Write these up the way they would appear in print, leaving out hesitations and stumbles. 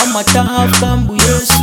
Hamata Kambu Yesu.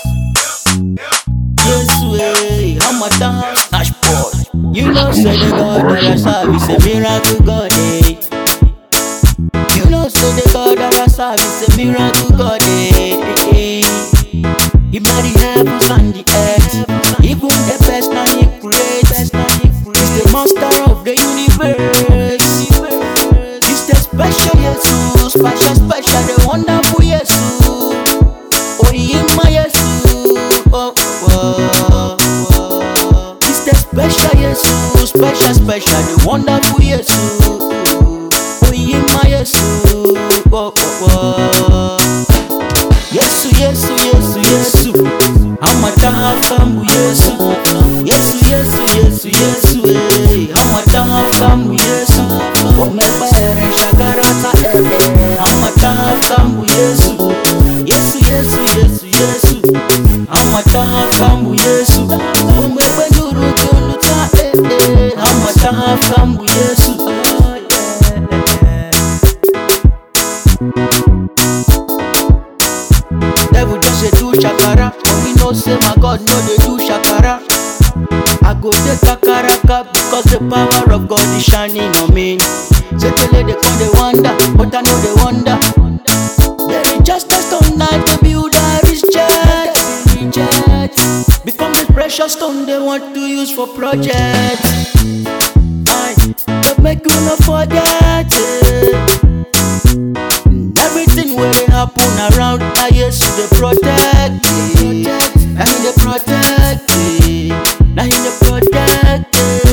Yesu, Hamata Dashboard. You know, say the God that I serve is a miracle God, eh. You know, say the God that I serve is a miracle God, eh. He made the heavens and the earth, even the best and he creates. He's the master of the universe. He's the special Jesus, special, the wonderful Jesus. Oh, he is my Jesus. Oh, oh, oh. He's the special Jesus, special, the wonderful Jesus. Oh, he is my Jesus. Oh, oh, oh. Yesu, Yesu, Yesu, Yesu. Hamata Kambu Yesu. Yesu, Yesu, Yesu, Yesu. Hamata Kambu Yesu. Omepere shakarata Hamata Kambu Yesu. Yesu, Yesu, Yesu, Yesu. Hamata Kambu Yesu. Omepe nuru kunuta Hamata Kambu Yesu. Devil just say do shakara, but we know say my God no they do shakara. I go take kakaraka because the power of God is shining on me. Say they call they wonder, but I know they wonder. There is just a stone night to build a rich jet. Become the precious stone they want to use for projects. But make you not forget everything will happen around. I yes they protect me. I mean they protect me. Now in the protect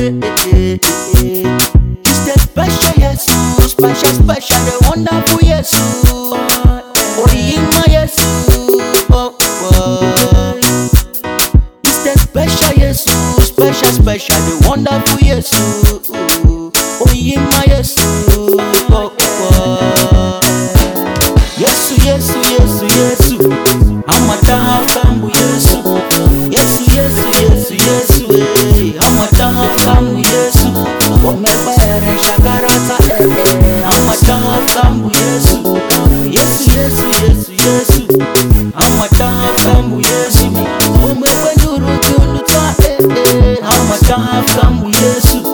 He's the special Jesus, special, the wonderful Jesus. Oh, he is my Jesus. Oh, oh. He's the special Jesus, special, the wonderful Jesus. Oh, he is my Jesus. Oh, oh. Yesu, Yesu, Yesu, Yesu. Hamata Kambu Yesu. Yesu, Yesu, Yesu, Yesu. Hamata Kambu Yesu. Omepere shakarata Hamata Kambu Yesu. Yesu, Yesu, Yesu, Yesu. Hamata Kambu Yesu. Omepe nuru kunuta Hamata Kambu Yesu.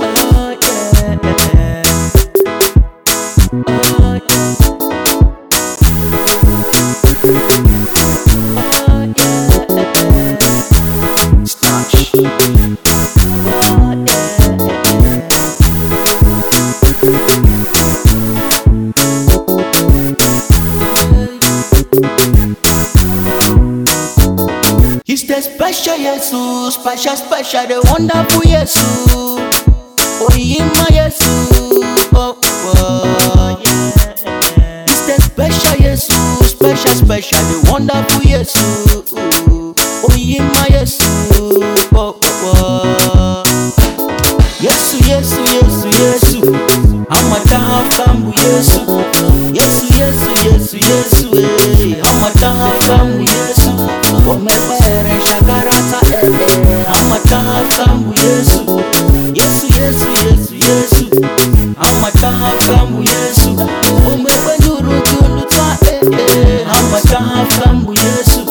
He's the special Jesus, special, the wonderful Jesus. Oh, he is my Jesus. Oh, oh. He's the special Jesus, special, the wonderful Jesus. Oh, he is my Jesus. Oh, oh. Yesu, Yesu, Yesu, Yesu. Hamata Kambu Yesu. Yesu, Yesu, Yesu, Yesu. Hamata Kambu Yesu. Omepere shakarata Hamata Kambu Yesu. Yesu, Yesu, Yesu, Yesu. Hamata Kambu Yesu. Omepe nuru kunuta Hamata Kambu Yesu.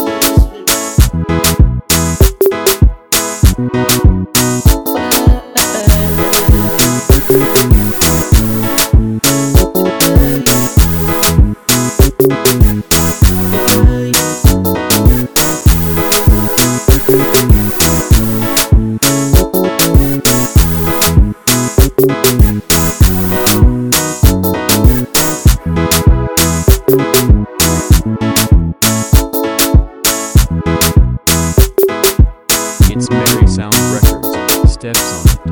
It's Mary Sound Records. Steps on it.